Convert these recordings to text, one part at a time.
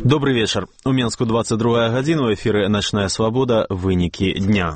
Добрый вечер. У Менску 22 гадзіна, у эфіры «Ночная свобода. Вынікі дня».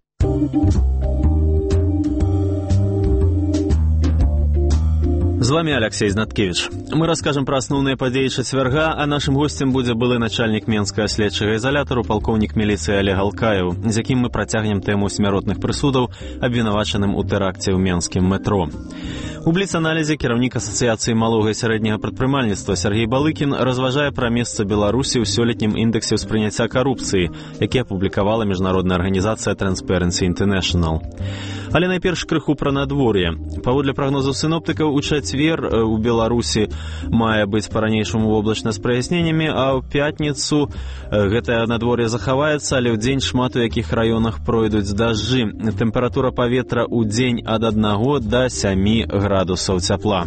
З вами Алексей Знаткевич. Мы расскажем про основные подеи четверга, а нашим гостем будет былы начальник Менскага следчага изолятару полковник милиции Олег Алкаев, з яким мы протягнем тему смяротных прысудаў, абвінавачаным у тэракце ў менскім метро. У бліц-аналізе кіраўнік Асацыяцыі малога і сярэдняга прадпрымальніцтва Сергей Балыкін разважае пра месца Беларусі ў сёлетнім індэксе ўспрыняцця карупцыі, які апублікавала міжнародная арганізацыя Transparency International. Але найперш крыху пра надвор'е. Паводле прагнозаў сіноптыкаў, у чацвер у Беларусі мае быць па-ранейшаму воблачна з праясненнямі, а ў пятніцу гэтае надвор'е захаваецца, але ў дзень шмат у якіх раёнах пройдуць дажджы. Тэмпература паветра ў дзень ад 1 да 7 градусаў цяпла.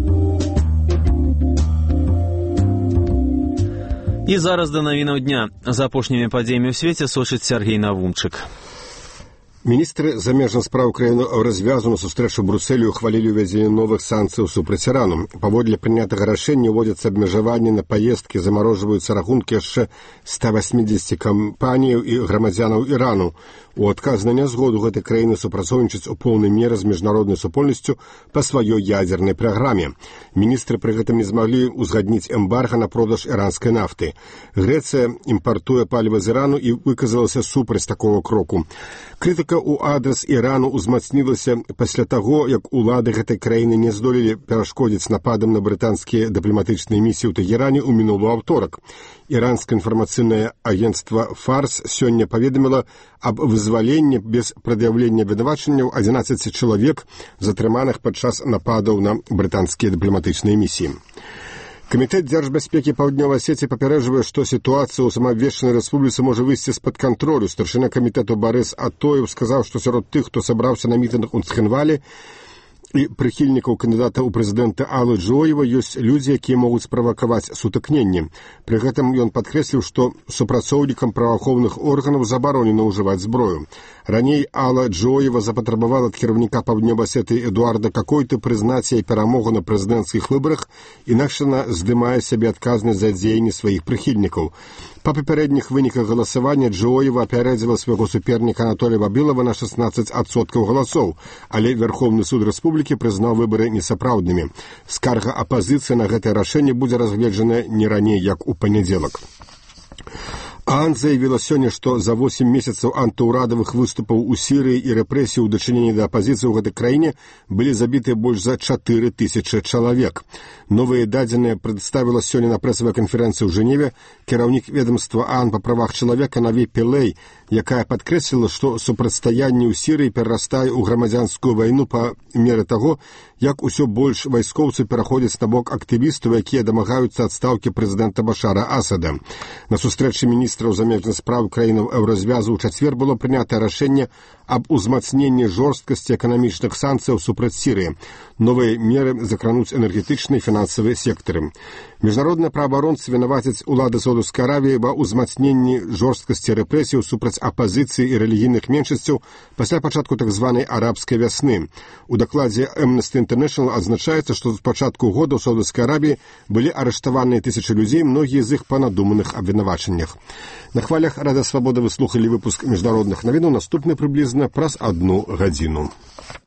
І зараз да навінаў дня. За апошнімі падзеямі ў свеце сочыць Сергей Навумчык. Міністры замежных спраў краіны ў развязу на сустрэчу Брусэлю ухвалілі ўвядзенне новых санкцыяў супраць Ірану. Паводле прынятага рашэння ўводзяцца абмежаванні на паездкі, замарожваюцца рахункі яшчэ 180 кампаніяў і грамадзянаў Ірану. У адказ на нязгоду гэтай краіны супрацоўнічаць у поўнай меры з міжнароднай супольнасцю па сваёй ядзернай праграме. Міністры пры гэтым не змаглі ўзгадніць эмбарга на продаж іранскай нафты. Грэцыя імпартуе паліва з Ірану і выказалася супраць такого кроку. Крытыка ў адрас Ірану ўзмацнілася пасля таго, як улады гэтай краіны не здолелі перашкодзіць нападам на брытанскія дыпламатычныя місіі ў Тэгеране ў мінулы аўторак. Іранскае інфармацыйнае агенцтва «Фарс» сёння паведаміла аб вызваленні без прад'яўлення абвінавачанняў 11 чалавек, затрыманых падчас нападаў на брытанскія дыпламатычныя місіі. Камітэт дзяржбяспекі Паўднёвай Асеціі папярэджвае, што сітуацыя ў самаабвешчанай рэспубліцы можа выйсці з-пад кантролю. Старшына камітэту Барыс Атоев сказаў, што сярод тых, хто сабраўся на мітынг у Цхінвалі, і прыхільнікаў кандыдата ў прэзідэнта Аллы Джоева ёсць людзі, якія могуць справакаваць сутыкненні. Пры гэтым ён падкрэсліў, што супрацоўнікам праваахоўных органаў забаронена ўжываць зброю. Раней Алла Джоева запатрабавала ад кіраўніка Паўднёвай Асетыі Эдуарда Какойты прызнаць яе перамогу на прэзідэнцкіх выбарах, інакш яна здымае сябе адказнасць за дзеянні сваіх прыхільнікаў. Па папярэдніх выніках галасавання Джоева апярэдзіла свайго суперніка Анатолія Вабілава на 16% галасоў, але Верховны суд рэспублікі прызнаў выбары несапраўднымі. Скарга апазіцыі на гэтае рашэнне будзе разгледжана не раней, як у панядзелак. ААН заявила сёння, што за 8 месяцаў антыўрадавых выступаў у Сірыі і рэпрэсій у дачыненні да апазіцыі ў гэтай краіне былі забітыя больш за 4000 чалавек. Новыя дадзеныя прадставіла сёння на прэсавай канферэнцыі ў Жэневе кіраўнік ведомства ААН па правах чалавека Наві Пілэй, якая падкрэсліла, што супрацьстаянне ў Сірыі перарастае ў грамадзянскую вайну па меры таго, як усё больш вайскоўцаў пераходзяць на бок актывістаў, якія дамагаюцца адстаўкі прэзідэнта Башара Асада. На сустрэчы міністраў замежных спраў краінаў Еўразвязу ў чацвер было прынятае рашэнне аб узмацненні жорсткасці эканамічных санкцыяў супраць Сірыі. Новыя меры закрануць энергетычныя і фінансавыя сектары. Міжнародныя праабаронцы вінавацяць улады Саудаўскай Аравіі ва ўзмацненні жорсткасці рэпрэсіяў супраць апазіцыі і рэлігійных меншасцяў пасля пачатку так званай арабскай вясны. У дакладзе Amnesty International адзначаецца, што з пачатку года ў Саудаўскай Аравіі былі арыштаваныя тысячы людзей, многія з іх па надуманых абвінавачаннях. На хвалях Рада Свабода вы слухалі выпуск міжнародных навінаў, наступны прыблізна праз 1 гадзіну.